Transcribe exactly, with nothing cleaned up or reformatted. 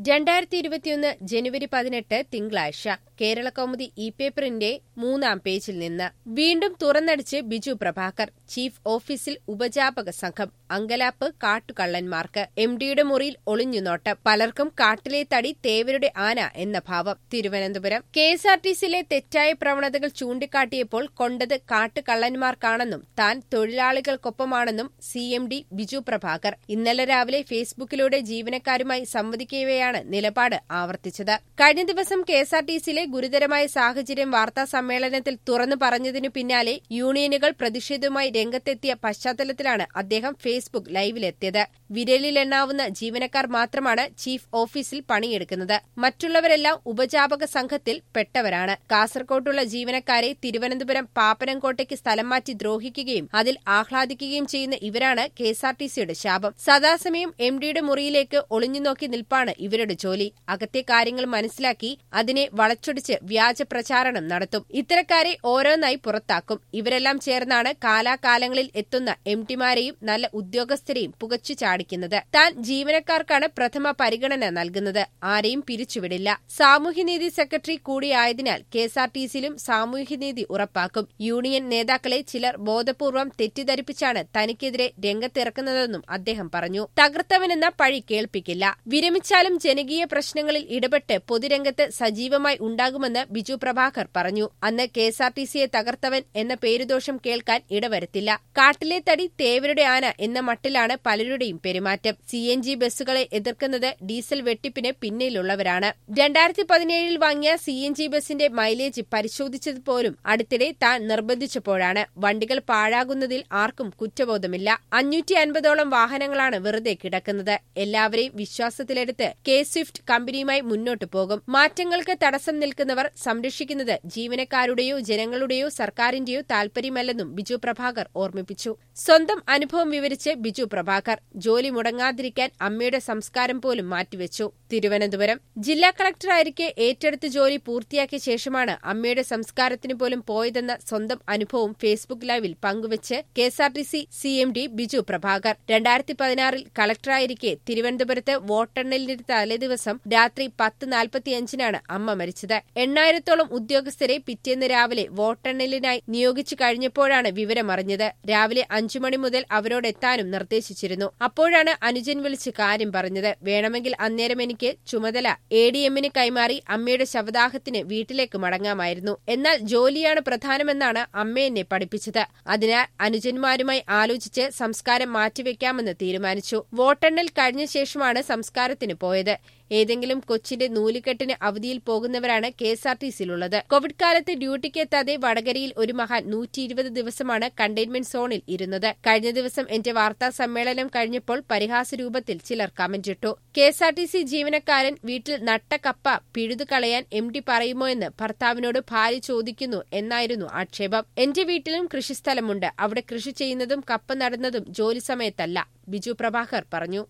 രണ്ടായിരത്തി ഇരുപത്തിയൊന്ന് ജനുവരി പതിനെട്ട് തിങ്കളാഴ്ച കേരളകൗമുദി ഇ പേപ്പറിന്റെ മൂന്നാം പേജിൽ നിന്ന് വീണ്ടും തുറന്നടിച്ച് ബിജു പ്രഭാകർ. ചീഫ് ഓഫീസിൽ ഉപജാപക സംഘം. അങ്കലാപ്പ് കാട്ടുകള്ളന്മാർക്ക്. എം ഡിയുടെ മുറിയിൽ ഒളിഞ്ഞുനോട്ടം. പലർക്കും കാട്ടിലെ തടി തേവരുടെ ആന എന്ന ഭാവം. Thiruvananthapuram K S R T സിയിലെ തെറ്റായ പ്രവണതകൾ ചൂണ്ടിക്കാട്ടിയപ്പോൾ കൊണ്ടത് കാട്ടുകള്ളന്മാർക്കാണെന്നും താൻ തൊഴിലാളികൾക്കൊപ്പമാണെന്നും C M D Biju Prabhakar ഇന്നലെ രാവിലെ ഫേസ്ബുക്കിലൂടെ ജീവനക്കാരുമായി സംവദിക്കവെയാണ് നിലപാട് ആവർത്തിച്ചത്. കഴിഞ്ഞ ദിവസം കെ എസ് ആർ ടി സിയിലെ ഗുരുതരമായ സാഹചര്യം വാർത്താ സമ്മേളനത്തിൽ തുറന്നു പറഞ്ഞതിനു പിന്നാലെ യൂണിയനുകൾ പ്രതിഷേധവുമായി രംഗത്തെത്തിയ പശ്ചാത്തലത്തിലാണ് അദ്ദേഹം ഫേസ്ബുക്ക് ലൈവിലെത്തിയത്. വിരലിലെണ്ണാവുന്ന ജീവനക്കാർ മാത്രമാണ് ചീഫ് ഓഫീസിൽ പണിയെടുക്കുന്നത്. മറ്റുള്ളവരെല്ലാം ഉപജാപക സംഘത്തിൽ പെട്ടവരാണ്. കാസർകോട്ടുള്ള ജീവനക്കാരെ തിരുവനന്തപുരം പാപ്പനംകോട്ടയ്ക്ക് സ്ഥലം മാറ്റി ദ്രോഹിക്കുകയും അതിൽ ആഹ്ലാദിക്കുകയും ചെയ്യുന്ന ഇവരാണ് കെ എസ് ആർ ടി സിയുടെ ശാപം. സദാസമയം എം ഡിയുടെ മുറിയിലേക്ക് ഒളിഞ്ഞുനോക്കി നിൽപ്പാണ് ഇവരുടെ ജോലി. അകത്തെ കാര്യങ്ങൾ മനസ്സിലാക്കി അതിനെ വളച്ചൊടിച്ച് വ്യാജ പ്രചാരണം നടത്തും. ഇത്തരക്കാരെ ഓരോന്നായി പുറത്താക്കും. ഇവരെല്ലാം ചേർന്നാണ് കാലാകാലങ്ങളിൽ എത്തുന്ന എം ടിമാരെയും നല്ല ഉദ്യോഗസ്ഥരെയും പുകച്ചു ചാടിക്കുന്നത്. താൻ ജീവനക്കാർക്കാണ് പ്രഥമ പരിഗണന നൽകുന്നത്. ആരെയും പിരിച്ചുവിടില്ല. സാമൂഹ്യനീതി സെക്രട്ടറി കൂടിയായതിനാൽ കെ എസ് ആർ ടി സിയിലും സാമൂഹ്യനീതി ഉറപ്പാക്കും. യൂണിയൻ നേതാക്കളെ ചിലർ ബോധപൂർവം തെറ്റിദ്ധരിപ്പിച്ചാണ് തനിക്കെതിരെ രംഗത്തിറക്കുന്നതെന്നും അദ്ദേഹം പറഞ്ഞു. തകർത്തവനെന്ന പഴി കേൾപ്പിക്കില്ല. വിരമിച്ചാലും ജനകീയ പ്രശ്നങ്ങളിൽ ഇടപെട്ട് പൊതുരംഗത്ത് സജീവമായി ഉണ്ടാകുമെന്ന് ബിജു പ്രഭാകർ പറഞ്ഞു. അന്ന് കെ എസ് ആർ ടി സിയെ തകർത്തവൻ എന്ന പേരുദോഷം കേൾക്കാൻ ഇടവരുത്തില്ല. കാട്ടിലെ തടി തേവരുടെ ആന എന്ന മട്ടിലാണ് പലരുടെയും പെരുമാറ്റം. സി എൻ ജി ബസ്സുകളെ എതിർക്കുന്നത് ഡീസൽ വെട്ടിപ്പിന് പിന്നിലുള്ളവരാണ്. രണ്ടായിരത്തി പതിനേഴിൽ വാങ്ങിയ സി എൻ ജി ബസിന്റെ മൈലേജ് പരിശോധിച്ചത് പോലും അടുത്തിടെ താൻ നിർബന്ധിച്ചപ്പോഴാണ്. വണ്ടികൾ പാഴാകുന്നതിൽ ആർക്കും കുറ്റബോധമില്ല. അഞ്ഞൂറ്റി അൻപതോളം വാഹനങ്ങളാണ് വെറുതെ കിടക്കുന്നത്. എല്ലാവരെയും വിശ്വാസത്തിലെടുത്ത് കെ സ്വിഫ്റ്റ് കമ്പനിയുമായി മുന്നോട്ടു പോകും. മാറ്റങ്ങൾക്ക് തടസ്സം നിൽക്കുന്നവർ സംരക്ഷിക്കുന്നത് ജീവനക്കാരുടെയോ ജനങ്ങളുടെയോ സർക്കാരിന്റെയോ താൽപര്യമല്ലെന്നും ബിജു പ്രഭാകർ ഓർമ്മിപ്പിച്ചു. സ്വന്തം അനുഭവം വിവരിച്ച് ബിജു പ്രഭാകർ ജോലി മുടങ്ങാതിരിക്കാൻ അമ്മയുടെ സംസ്കാരം പോലും മാറ്റിവെച്ചു. തിരുവനന്തപുരം ജില്ലാ കളക്ടറായിരിക്കെ ഏറ്റെടുത്ത് ജോലി പൂർത്തിയാക്കിയ ശേഷമാണ് അമ്മയുടെ സംസ്കാരത്തിന് പോലും പോയതെന്ന സ്വന്തം അനുഭവം ഫേസ്ബുക്ക് ലൈവിൽ പങ്കുവച്ച് K S R T C C M D Biju Prabhakar. രണ്ടായിരത്തി പതിനാറിൽ കളക്ടറായിരിക്കെ തിരുവനന്തപുരത്ത് വോട്ടെണ്ണലിന്റെ തലേദിവസം രാത്രി പത്ത് നാൽപ്പത്തിയഞ്ചിനാണ് അമ്മ മരിച്ചത്. എണ്ണായിരത്തോളം ഉദ്യോഗസ്ഥരെ പിറ്റേന്ന് രാവിലെ വോട്ടെണ്ണലിനായി നിയോഗിച്ചു കഴിഞ്ഞപ്പോഴാണ് വിവരമറിഞ്ഞത്. രാവിലെ അഞ്ചു മണി മുതൽ അവരോടെത്താനും നിർദ്ദേശിച്ചിരുന്നു. അപ്പോഴാണ് അനുജൻ വിളിച്ച് കാര്യം പറഞ്ഞത്. വേണമെങ്കിൽ അന്നേരം എനിക്ക് ചുമതല എ ഡി എമ്മിന് കൈമാറി അമ്മയുടെ ശവദാഹത്തിന് വീട്ടിലേക്ക് മടങ്ങാമായിരുന്നു. എന്നാൽ ജോലിയാണ് പ്രധാനമെന്നാണ് അമ്മ എന്നെ പഠിപ്പിച്ചത്. അതിനാൽ അനുജന്മാരുമായി ആലോചിച്ച് സംസ്കാരം മാറ്റിവെക്കാമെന്ന് തീരുമാനിച്ചു. വോട്ടെണ്ണൽ കഴിഞ്ഞ ശേഷമാണ് സംസ്കാരത്തിന് പോയത്. ഏതെങ്കിലും കൊച്ചിന്റെ നൂലുകെട്ടിന് അവധിയിൽ പോകുന്നവരാണ് കെ എസ് ആർ ടി സിയിലുള്ളത്. കോവിഡ് കാലത്ത് ഡ്യൂട്ടിക്ക് എത്താതെ വടകരയിൽ ഒരു മഹാൻ നൂറ്റി ഇരുപത് ദിവസമാണ് കണ്ടെയ്ൻമെന്റ് സോണിൽ ഇരുന്നത്. കഴിഞ്ഞ ദിവസം എന്റെ വാർത്താ സമ്മേളനം കഴിഞ്ഞപ്പോൾ പരിഹാസരൂപത്തിൽ ചിലർ കമന്റിട്ടു. K S R T C ജീവനക്കാരൻ വീട്ടിൽ നട്ട കപ്പ പിഴുതുകളയാൻ എം ഡി പറയുമോ എന്ന് ഭർത്താവിനോട് ഭാര്യ ചോദിക്കുന്നു എന്നായിരുന്നു ആക്ഷേപം. എന്റെ വീട്ടിലും കൃഷിസ്ഥലമുണ്ട്. അവിടെ കൃഷി ചെയ്യുന്നതും കപ്പ നടുന്നതും ജോലി സമയത്തല്ല, ബിജു പ്രഭാകർ പറഞ്ഞു.